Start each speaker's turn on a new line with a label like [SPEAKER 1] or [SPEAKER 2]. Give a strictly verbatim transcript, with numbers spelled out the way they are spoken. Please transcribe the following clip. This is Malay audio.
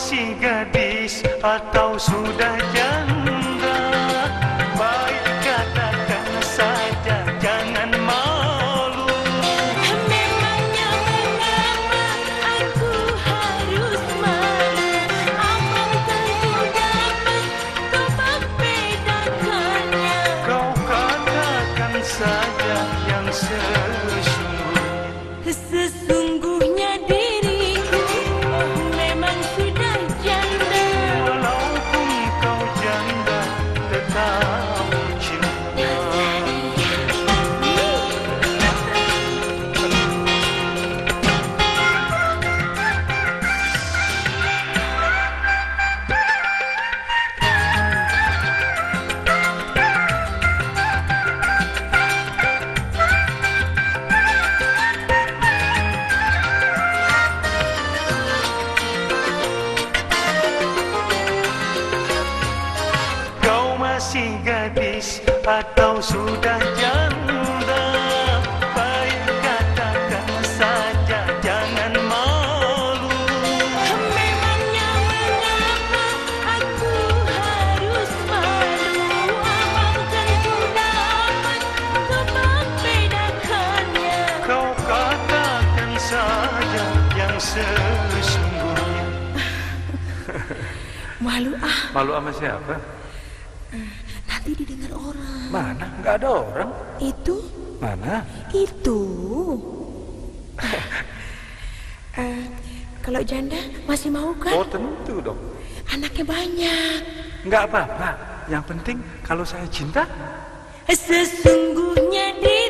[SPEAKER 1] masih gadis atau sudah janda, baik katakan saja, jangan malu.
[SPEAKER 2] Memangnya mengapa aku harus malu? Abang tentu dapat tebak bedakannya.
[SPEAKER 1] Kau katakan saja yang sesungguhnya.
[SPEAKER 2] Sesungguhnya diriku memang sudah janda.
[SPEAKER 1] Walaupun kau janda, tetap cinta. Kau masih gadis atau sudah janda, baik katakan saja, jangan malu.
[SPEAKER 2] Memangnya mengapa aku harus malu? Abang tentu dapat tebak bedakannya.
[SPEAKER 1] Kau katakan saja yang sesungguhnya.
[SPEAKER 2] Malu ah,
[SPEAKER 3] Malu sama siapa?
[SPEAKER 2] nanti didengar orang.
[SPEAKER 3] Mana? Nggak ada orang.
[SPEAKER 2] Itu,
[SPEAKER 3] Mana?
[SPEAKER 2] itu. Eh, kalau janda masih mau kan?
[SPEAKER 3] Oh tentu dong.
[SPEAKER 2] Anaknya banyak.
[SPEAKER 3] Nggak apa-apa. Yang penting kalau saya cinta.
[SPEAKER 2] Sesungguhnya dia